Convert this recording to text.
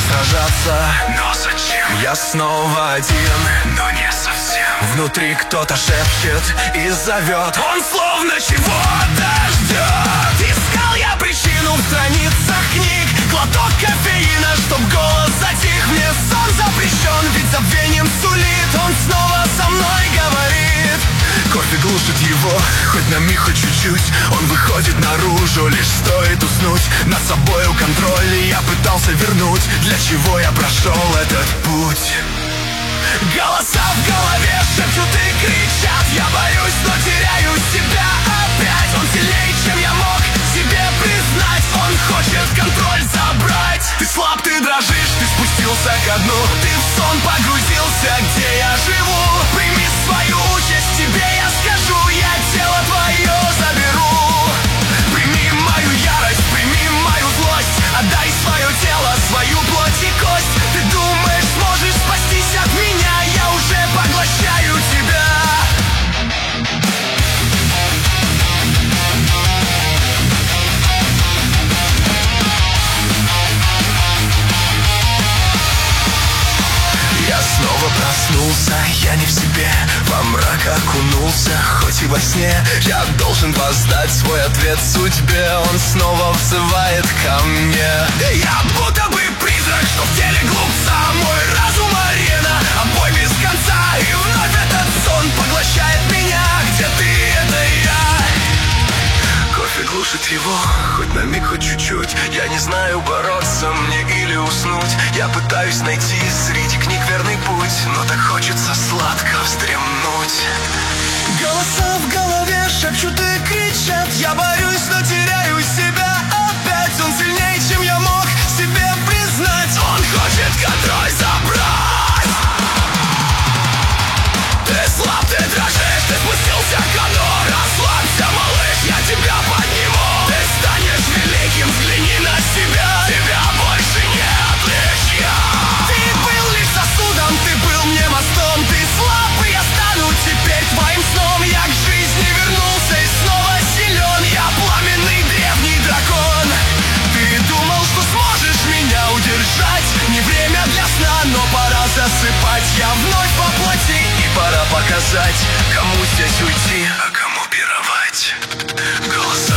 сражаться. Но зачем? Я снова один, но не совсем. внутри кто-то шепчет и зовет. Он словно чего-то ждет. Искал я причину в страницах книг, глоток кофеина, чтоб голос затих. Мне сон запрещен, ведь забвением сулит. Он снова со мной говорит. Кофе глушит его, хоть на миг, хоть чуть-чуть. Он выходит наружу, лишь стоит уснуть. Над собою контроль я пытался вернуть. Для чего я прошел этот путь? Голоса в голове шепчут и кричат. Я боюсь, но теряю себя опять. Он сильнее, чем я мог себе признать. Он хочет контроль забрать. Ты слаб, ты дрожишь, ты спустился ко дну. Ты в сон погрузился, где я живу. Прими свою участь, тебе я скажу. Я тело твое заберу. Прими мою ярость, прими мою злость. Отдай свое тело, свою плоть и кость. Ты думаешь, сможешь спастись от меня? Я уже поглощаю тебя. Я снова проснулся, я не в себе. Во мрак окунулся, хоть и во сне. Я должен воздать свой ответ судьбе. Он снова взывает ко мне. Я будто бы призрак, что в теле глупца. Мой разум арена, а бой без конца. И вновь этот сон поглощает меня. Где ты, это я. Кофе глушит его, хоть на миг, хоть чуть-чуть. Я не знаю, бороться мне или уснуть. Я пытаюсь найти среди книг верный путь, но так хочется сладко вздремнуть. Голоса в голове шепчут и кричат. Я борюсь, но теряю себя опять. Он сильнее, чем я мог себе признать. Он хочет контроль забрать. Ты слаб, ты дрожишь, ты спустился ко дну. Расслабься, малыш, я тебя подниму. Ты станешь великим, взгляни на себя. Тебя больше нет, лишь я. Ты был лишь сосудом, ты был мне мостом. Ты слаб, и я стану теперь твоим сном. Я к жизни вернулся и снова силен. Я пламенный древний дракон. Ты думал, что сможешь меня удержать. Не время для сна, но пора засыпать. Я вновь по плоти, и пора показать, кому здесь уйти, а кому пировать. Голоса